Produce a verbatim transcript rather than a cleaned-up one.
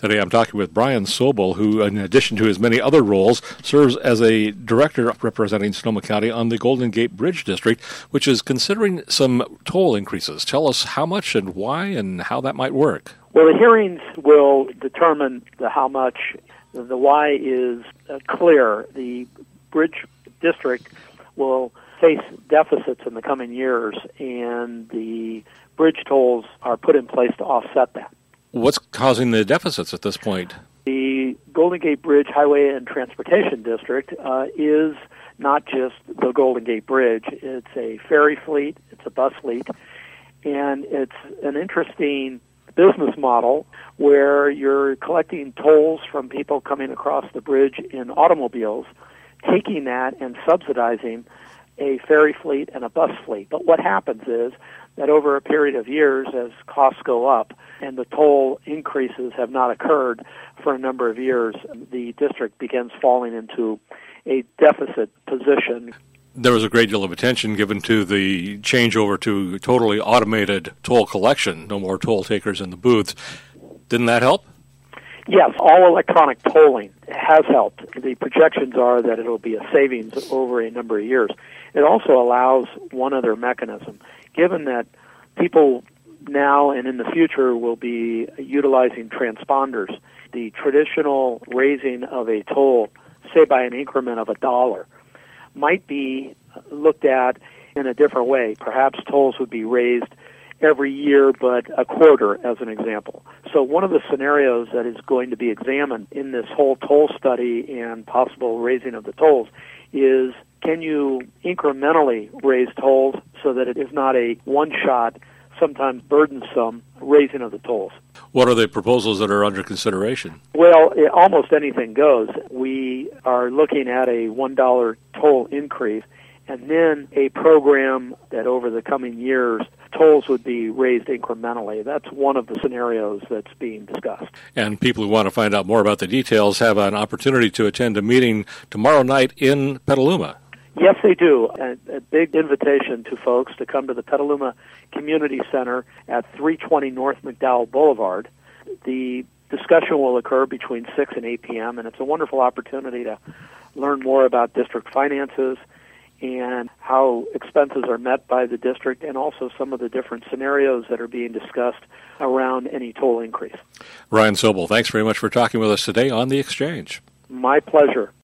Today I'm talking with Brian Sobel, who, in addition to his many other roles, serves as a director representing Sonoma County on the Golden Gate Bridge District, which is considering some toll increases. Tell us how much and why and how that might work. Well, the hearings will determine the how much. The why is uh, clear. The Bridge District will face deficits in the coming years, and the bridge tolls are put in place to offset that. What's causing the deficits at this point? The Golden Gate Bridge Highway and Transportation District uh, is not just the Golden Gate Bridge. It's a ferry fleet, it's a bus fleet, and it's an interesting business model where you're collecting tolls from people coming across the bridge in automobiles, taking that and subsidizing a ferry fleet and a bus fleet. But what happens is that over a period of years, as costs go up and the toll increases have not occurred for a number of years, the district begins falling into a deficit position. There was a great deal of attention given to the changeover to totally automated toll collection, no more toll takers in the booths. Didn't that help? Yes, all electronic tolling has helped. The projections are that it will be a savings over a number of years. It also allows one other mechanism. Given that people now and in the future will be utilizing transponders, the traditional raising of a toll, say by an increment of a dollar, might be looked at in a different way. Perhaps tolls would be raised every year, but a quarter, as an example. So one of the scenarios that is going to be examined in this whole toll study and possible raising of the tolls is, can you incrementally raise tolls so that it is not a one-shot, sometimes burdensome raising of the tolls? What are the proposals that are under consideration? Well, it, almost anything goes. We are looking at a one dollar toll increase, and then a program that over the coming years, tolls would be raised incrementally. That's one of the scenarios that's being discussed. And people who want to find out more about the details have an opportunity to attend a meeting tomorrow night in Petaluma. Yes, they do. A, a big invitation to folks to come to the Petaluma Community Center at three twenty North McDowell Boulevard. The discussion will occur between six and eight p.m., and it's a wonderful opportunity to learn more about district finances and how expenses are met by the district, and also some of the different scenarios that are being discussed around any toll increase. Brian Sobel, thanks very much for talking with us today on The Exchange. My pleasure.